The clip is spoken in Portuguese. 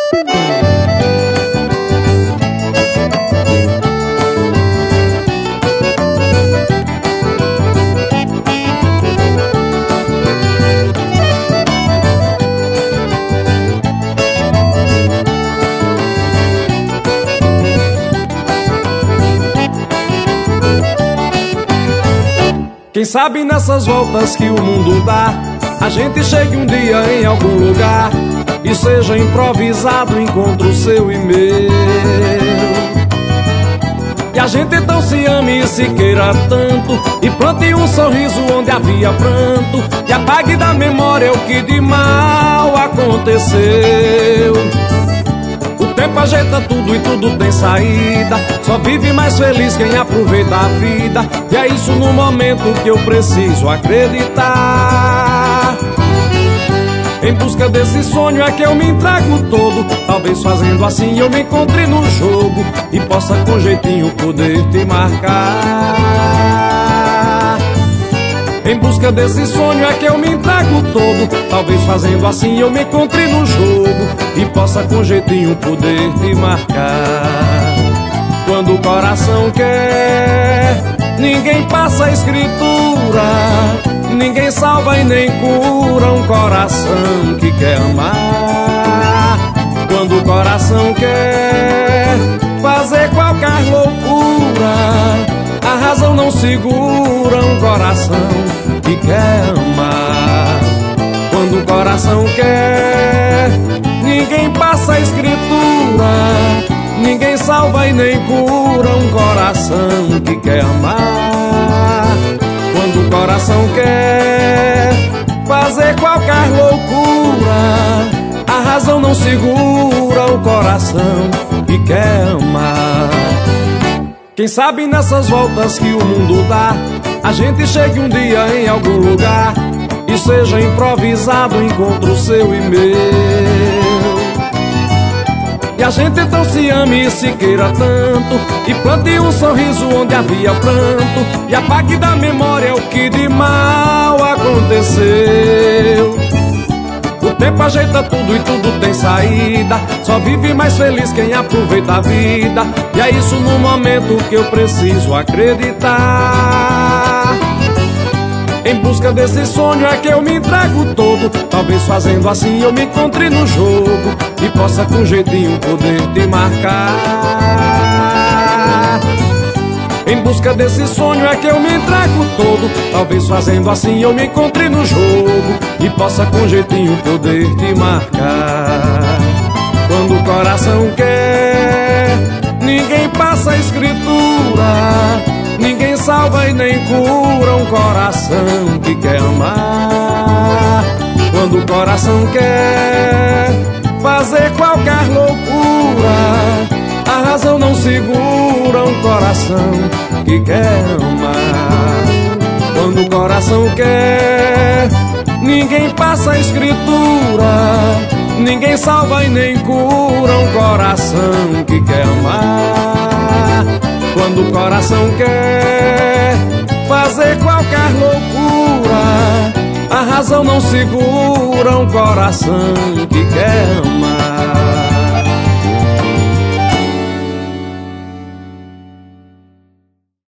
Quem sabe nessas voltas que o mundo dá, a gente chegue um dia em algum lugar e seja improvisado, encontre o seu e meu. E a gente então se ame e se queira tanto, e plante um sorriso onde havia pranto, e apague da memória o que de mal aconteceu. O tempo ajeita tudo e tudo tem saída, só vive mais feliz quem aproveita a vida. E é isso no momento que eu preciso acreditar. Em busca desse sonho é que eu me entrego todo, talvez fazendo assim eu me encontre no jogo e possa com jeitinho poder te marcar. Em busca desse sonho é que eu me entrego todo, talvez fazendo assim eu me encontre no jogo e possa com jeitinho poder te marcar. Quando o coração quer, ninguém passa a escritura, ninguém salva e nem cura um coração que quer amar. Quando o coração quer fazer qualquer loucura, a razão não segura um coração que quer amar. Quando o coração quer, ninguém passa a escritura, ninguém salva e nem cura um coração que quer amar. Quando o coração quer fazer qualquer loucura, a razão não segura o coração que quer amar. Quem sabe nessas voltas que o mundo dá, a gente chegue um dia em algum lugar e seja improvisado, encontre o seu e meu. E a gente então se ame e se queira tanto, e plante um sorriso onde havia pranto, e apague da memória o que de mal aconteceu. O tempo ajeita tudo e tudo tem saída, só vive mais feliz quem aproveita a vida. E é isso no momento que eu preciso acreditar. Em busca desse sonho é que eu me entrego todo, talvez fazendo assim eu me encontre no jogo e possa com jeitinho poder te marcar. Em busca desse sonho é que eu me entrego todo, talvez fazendo assim eu me encontre no jogo e possa com jeitinho poder te marcar. Quando o coração quer, ninguém passa a escritura, ninguém salva e nem cura um coração que quer amar. Quando o coração quer fazer qualquer loucura, a razão não segura um coração que quer amar. Quando o coração quer, ninguém passa a escritura, ninguém salva e nem cura um coração que quer amar. Quando o coração quer fazer qualquer loucura, a razão não segura um coração que quer amar.